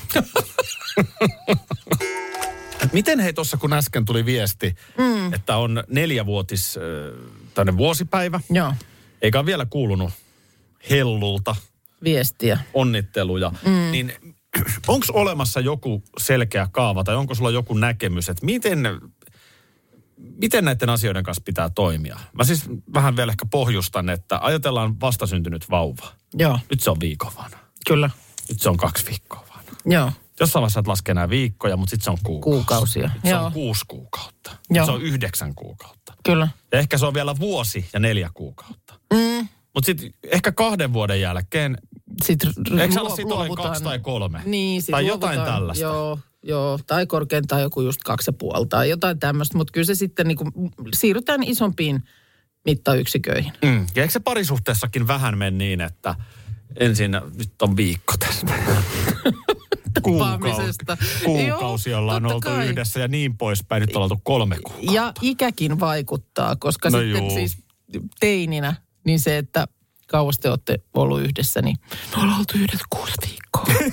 S3: Miten hei tuossa, kun äsken tuli viesti, mm. että on neljävuotis äh, tänne vuosipäivä.
S4: Joo.
S3: Eikä ole vielä kuulunut Hellulta
S4: viestiä,
S3: onnitteluja. Mm. Niin onko olemassa joku selkeä kaava tai onko sulla joku näkemys, että miten, miten näiden asioiden kanssa pitää toimia? Mä siis vähän vielä ehkä pohjustan, että ajatellaan vastasyntynyt vauva.
S4: Joo.
S3: Nyt se on viikon vanha.
S4: Kyllä.
S3: Nyt se on kaksi viikkoa vanha.
S4: Joo.
S3: Jossain vaiheessa et laske enää viikkoja, mutta sitten se on kuukausi.
S4: Kuukausia.
S3: Se
S4: Joo.
S3: on kuusi kuukautta.
S4: Joo.
S3: Se on yhdeksän kuukautta.
S4: Kyllä.
S3: Ja ehkä se on vielä vuosi ja neljä kuukautta.
S4: Mm.
S3: Mutta sitten ehkä kahden vuoden jälkeen,
S4: sitten
S3: eikö sä olla sit olen kaksi tai kolme?
S4: Niin, sit
S3: tai
S4: luovutaan,
S3: jotain tällaista.
S4: Joo, joo, tai korkeintaan joku just kaksi ja puoli tai jotain tämmöistä. Mutta kyllä se sitten niinku, siirrytään isompiin mittayksiköihin.
S3: Mm. Ja eikö se parisuhteessakin vähän mene niin, että ensin nyt on viikko tästä. Kuukausi, kuukausi ollaan oltu kai yhdessä ja niin poispäin. Nyt on oltu kolme kuukautta.
S4: Ja ikäkin vaikuttaa, koska no sitten juu. siis teininä, niin se, että kauas te olette ollut yhdessä, niin me ollaan oltu yhdessä kuusi viikkoa.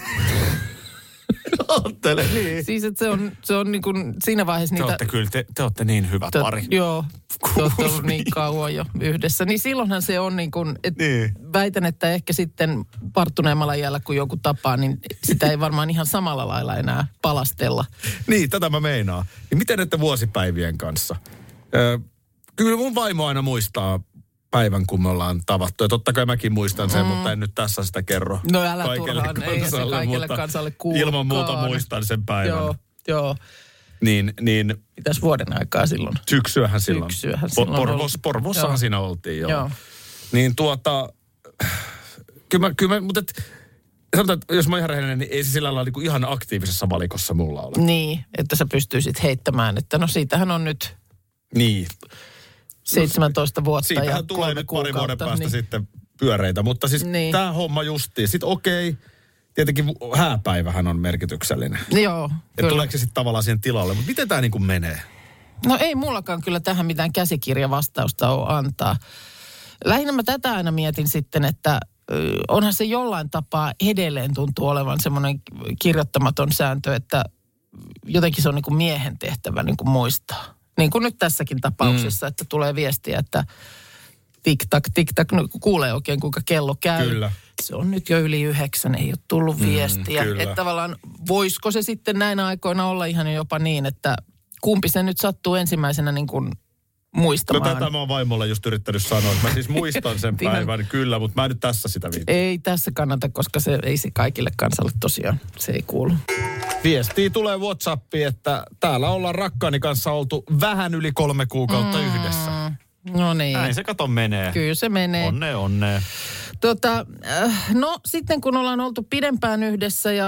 S3: Ottele niin.
S4: Siis että se on, se on niin kuin siinä vaiheessa
S3: te
S4: niitä...
S3: Olette kyllä, te, te olette niin hyvä
S4: te,
S3: pari.
S4: Joo, te olette ollut niin kauan jo yhdessä. Niin silloinhan se on niin kuin, että niin. väitän, että ehkä sitten parttuneemmalla iällä, kun joku tapaa, niin sitä ei varmaan ihan samalla lailla enää palastella.
S3: Niin, tätä mä meinaan. Ja miten näiden vuosipäivien kanssa? Ö, kyllä mun vaimo aina muistaa päivän, kun me ollaan tavattu. Ja totta kai mäkin muistan sen, mm. mutta en nyt tässä sitä kerro.
S4: No älä turhaan, ei se kaikille kansalle kuulukaan.
S3: Ilman muuta muistan sen päivän.
S4: Joo, joo.
S3: Niin, niin.
S4: Mitäs vuoden aikaa silloin?
S3: Syksyähän silloin.
S4: Syksyähän silloin.
S3: Porvos, Porvossahan joo. siinä oltiin, joo.
S4: joo.
S3: Niin tuota, kyllä mä, kyllä mä mutta et, sanotaan, että jos mä ihan rehellinen, niin ei se sillä lailla niin kuin ihan aktiivisessa valikossa mulla ole.
S4: Niin, että sä pystyisit heittämään, että no siitähän on nyt...
S3: Niin.
S4: seitsemäntoista vuotta ja
S3: siitähän tulee nyt pari vuoden päästä niin. sitten pyöreitä, mutta siis niin. tämä homma justiin. Sitten okei, okay, tietenkin hääpäivähän on merkityksellinen.
S4: Joo,
S3: että tuleeko se sitten tavallaan siihen tilalle, mutta miten tämä niin kuin menee?
S4: No ei mullakaan kyllä tähän mitään käsikirjavastausta ole antaa. Lähinnä mä tätä aina mietin sitten, että onhan se jollain tapaa edelleen tuntuu olevan semmoinen kirjoittamaton sääntö, että jotenkin se on niin kuin miehen tehtävä niin kuin muistaa. Niin kuin nyt tässäkin tapauksessa, mm. että tulee viestiä, että tik-tak, tik-tak, no, kuulee oikein kuinka kello käy.
S3: Kyllä.
S4: Se on nyt jo yli yhdeksän, ei ole tullut mm, viestiä. Kyllä. Että tavallaan voisiko se sitten näinä aikoina olla ihan jopa niin, että kumpi se nyt sattuu ensimmäisenä niin kuin muistamaan.
S3: No tätä mä oon vaimolle just yrittänyt sanoa, että mä siis muistan sen päivän kyllä, mutta mä en nyt tässä sitä viittaa.
S4: Ei tässä kannata, koska se ei se kaikille kansalle tosiaan, se ei kuulu.
S3: Viestii tulee WhatsAppiin, että täällä ollaan rakkaani kanssa oltu vähän yli kolme kuukautta mm, yhdessä.
S4: No niin.
S3: Näin se kato menee.
S4: Kyllä se menee.
S3: Onne, onne.
S4: Tota, no sitten kun ollaan oltu pidempään yhdessä ja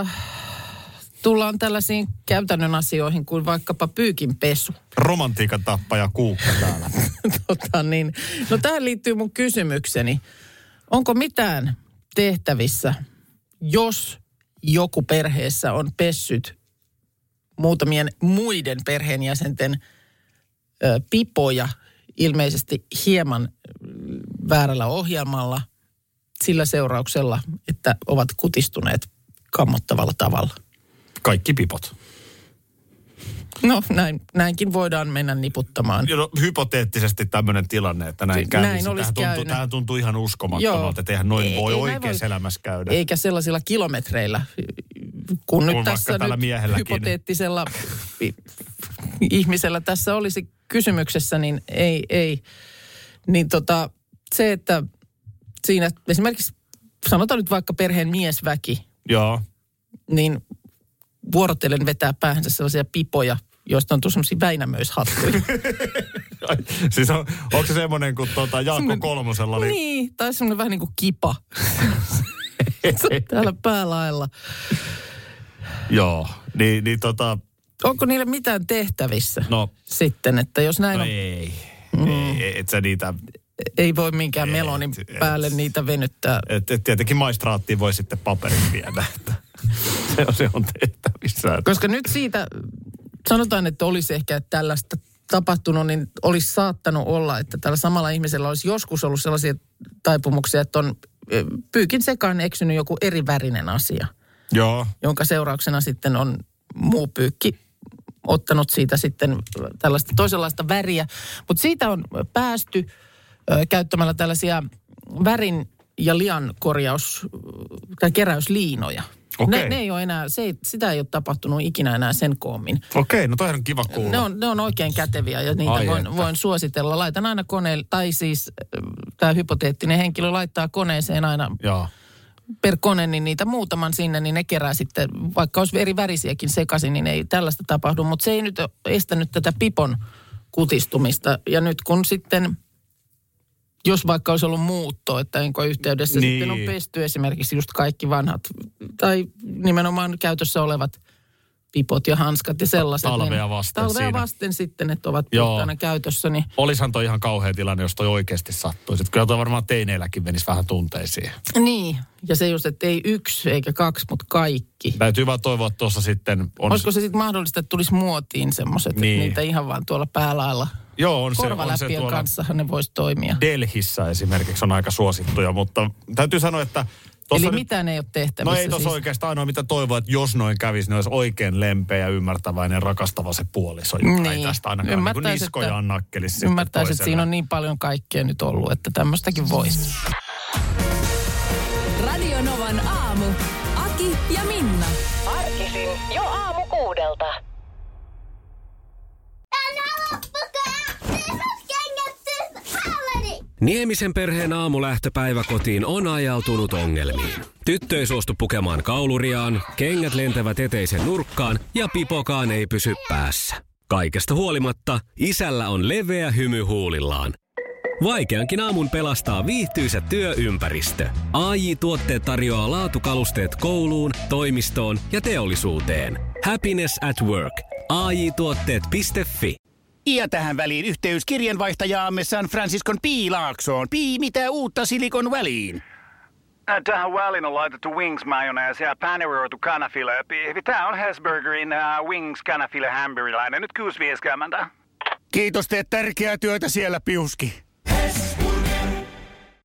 S4: tullaan tällaisiin käytännön asioihin kuin vaikkapa pyykinpesu.
S3: Romantiikan tappaja Kuukka täällä.
S4: tota niin. No tähän liittyy mun kysymykseni. Onko mitään tehtävissä, jos joku perheessä on pessyt muutamien muiden perheenjäsenten ö, pipoja ilmeisesti hieman väärällä ohjelmalla sillä seurauksella, että ovat kutistuneet kammottavalla tavalla?
S3: Kaikki pipot.
S4: No näin, näinkin voidaan mennä niputtamaan.
S3: No, hypoteettisesti tämmöinen tilanne, että näin kävisi.
S4: Näin olisi
S3: tähän, tuntuu, tähän tuntuu ihan uskomattomalta, että eihän noin ei, voi ei oikeassa voi, elämässä käydä.
S4: Eikä sellaisilla kilometreillä kun nyt
S3: Kun
S4: tässä
S3: tällä
S4: nyt
S3: miehelläkin.
S4: hypoteettisella ihmisellä tässä olisi kysymyksessä, niin ei, ei. Niin tota, se, että siinä esimerkiksi sanotaan nyt vaikka perheen miesväki,
S3: Joo.
S4: niin vuorotellen vetää päähänsä sellaisia pipoja, joista on tullut sellaisia Väinämöishattuja.
S3: Siis on, onko se semmoinen kuin tuota Jaakko Kolmosella? Oli...
S4: Niin, tai semmoinen vähän niin kuin kipa. Täällä päälailla.
S3: Joo, niin, niin tota...
S4: Onko niille mitään tehtävissä
S3: No.
S4: sitten, että jos näin
S3: No
S4: on...
S3: ei, mm. ei, et sä niitä...
S4: Ei voi minkään melonin
S3: et,
S4: päälle
S3: et,
S4: niitä venyttää.
S3: Et, et tietenkin maistraattiin voi sitten paperin viedä, että se on, se on tehtävissä.
S4: Koska nyt siitä, sanotaan, että olisi ehkä tällaista tapahtunut, niin olisi saattanut olla, että tällä samalla ihmisellä olisi joskus ollut sellaisia taipumuksia, että on pyykin sekaan eksynyt joku eri värinen asia.
S3: Joo.
S4: Jonka seurauksena sitten on muu pyykki ottanut siitä sitten tällaista toisenlaista väriä. Mutta siitä on päästy ö, käyttämällä tällaisia värin ja lian korjaus- tai keräysliinoja.
S3: Okei.
S4: Ne, ne ei ole enää, se ei, sitä ei ole tapahtunut ikinä enää sen koommin.
S3: Okei, no toi on kiva kuulla.
S4: Ne on, ne on oikein käteviä ja niitä
S3: Ai
S4: voin,
S3: että.
S4: voin suositella. Laitan aina koneelle, tai siis tämä hypoteettinen henkilö laittaa koneeseen aina
S3: Joo.
S4: per kone, niin niitä muutaman sinne, niin ne kerää sitten, vaikka olisi eri värisiäkin sekaisin, niin ei tällaista tapahdu. Mutta se ei nyt ole estänyt tätä pipon kutistumista. Ja nyt kun sitten, jos vaikka olisi ollut muutto, että enkä yhteydessä
S3: Niin.
S4: sitten on pesty esimerkiksi just kaikki vanhat, tai nimenomaan käytössä olevat pipot ja hanskat ja sellaiset.
S3: Talvea
S4: niin,
S3: vasten
S4: Talvea
S3: siinä.
S4: vasten sitten, että ovat
S3: Joo.
S4: puhtaana käytössä. Niin,
S3: Olisahan toi ihan kauhea tilanne, jos toi oikeasti sattuisi. Että kyllä toi varmaan teineilläkin menisi vähän tunteisiin.
S4: niin, ja se just, että ei yksi eikä kaksi, mutta kaikki.
S3: Täytyy vaan toivoa, että tuossa sitten on...
S4: Olisiko se sitten mahdollista, että tulisi muotiin semmoiset,
S3: Niin.
S4: että niitä ihan vaan tuolla päälailla
S3: Joo, on se, on se
S4: korvaläppien
S3: tuolla
S4: kanssahan ne voisi toimia.
S3: Delhissä esimerkiksi on aika suosittuja, mutta täytyy sanoa, että...
S4: Eli
S3: nyt,
S4: mitään ei ole tehtävissä.
S3: No ei tuossa
S4: siis.
S3: oikeastaan ainoa, mitä toivoa, että jos noin kävisi, niin olisi oikein lempeä ja ymmärtäväinen, rakastava se puoliso, joka ei
S4: Niin.
S3: tästä ainakaan niin kuin niskojaan nakkelisi sitten
S4: Ymmärtäisi, että
S3: toiselle.
S4: siinä on niin paljon kaikkea nyt ollut, että tämmöistäkin voisi.
S2: Radio Novan aamu. Aki ja Minna.
S6: Arkisin jo aamu kuudelta.
S1: Niemisen perheen aamulähtöpäivä kotiin on ajautunut ongelmiin. Tyttö ei suostu pukemaan kauluriaan, kengät lentävät eteisen nurkkaan ja pipokaan ei pysy päässä. Kaikesta huolimatta isällä on leveä hymy huulillaan. Vaikeankin aamun pelastaa viihtyisä työympäristö. A J-tuotteet tarjoaa laatukalusteet kouluun, toimistoon ja teollisuuteen. Happiness at work. A J tuotteet piste fi.
S7: Ja tähän väliin yhteys kirjanvaihtajaamme San Franciscon Piilaaksoon. Pii, mitä uutta Silikon väliin?
S8: Äh, Tähän väliin on laitettu wings mayonnaise ja paneroitu kanafila. Tämä on Hesburgerin uh, wings kanafila hamburilainen. Nyt kuusi viisikymmentä.
S7: Kiitos, teet tärkeää työtä siellä, Piuski.